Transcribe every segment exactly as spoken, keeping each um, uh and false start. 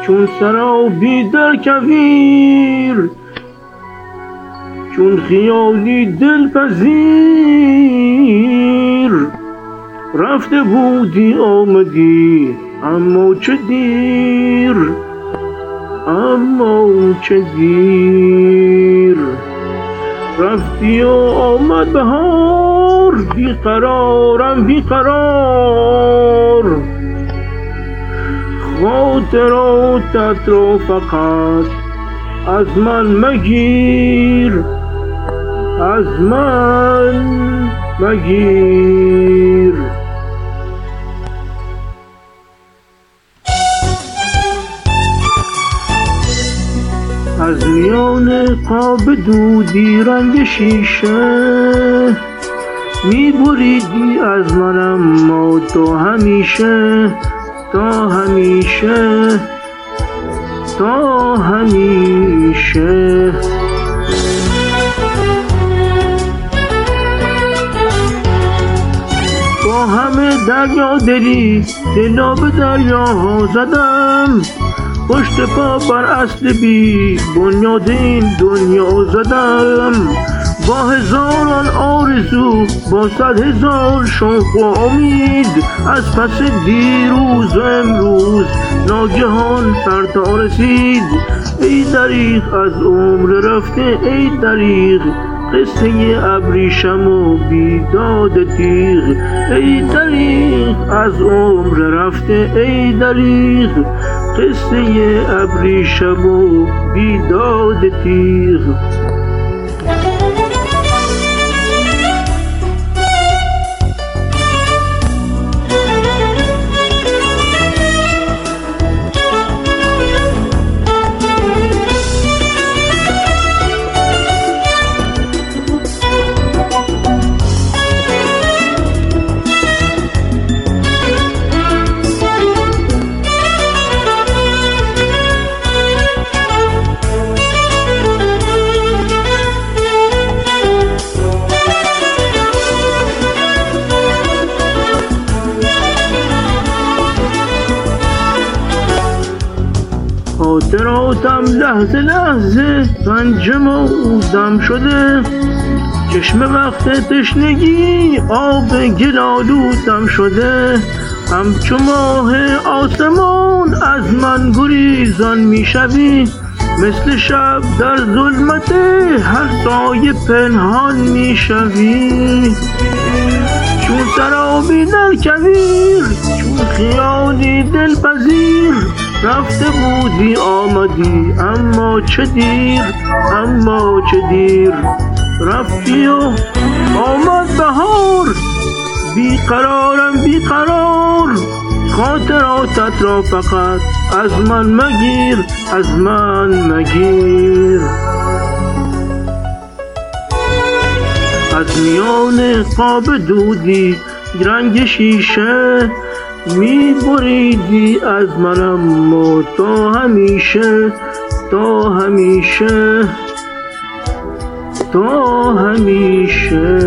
چون سرابی در کویر، چون خیالی دلپذیر. رفته بودی آمدی اما چه دیر، اما چه دیر. رفتی و آمد بهار، بیقرارم بیقرار. خاطراتت را فقط از من مگیر، از من مگیر. از میان قاب دودی رنگ شیشه، می بریدی از من اما تا همیشه، تا همیشه، تا همیشه. با همه دریا دلی دلا به دریاها زدم، پشت پا بر اصل بی بنیاد این دنیا زدم. با هزاران آرزو، با صد هزار شوق و امید، از پس دیروز و امروز ناگهان فردا رسید. ای دریغ از عمر رفته، ای دریغ قصه ابریشم و بیداد تیغ. ای دریغ از عمر رفته، ای دریغ قصه ابریشم و بیداد تیغ. خاطراتم لحظه لحظه پنجم و دم شده، چشم وقت تشنگی آب گلالودم شده. همچو ماه آسمان از من گریزان میشوی، مثل شب در ظلمت هر سایه پنهان میشوی. چون سرابی در کویر، چون خیالی دلپذیر. رفته بودی آمدی اما چه دیر، اما چه دیر. رفتی و آمد بهار، بیقرارم بیقرار. خاطراتت را فقط از من مگیر، از من مگیر. از میان قاب دودی رنگ شیشه، می بریدی از من اما تا همیشه، تا همیشه، تا همیشه.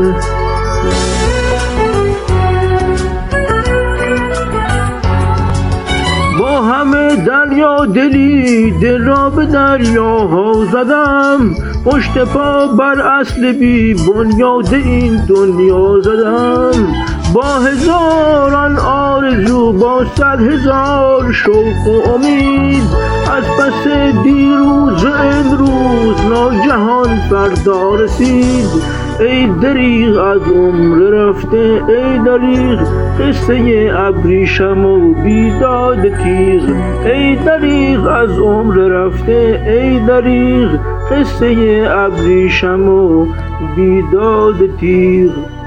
با همه دریا دلی دل را به دریاها زدم، پشت پا بر اصل بی بنیاد این دنیا زدم. با هزاران آرزو، با صد هزار شوق و امید، از پس دیروز و امروز ناگهان فردا رسید. ای دریغ از عمر رفته، ای دریغ قصه ابریشم و بیداد تیغ. ای دریغ از عمر رفته، ای دریغ قصه ابریشم و بیداد تیغ.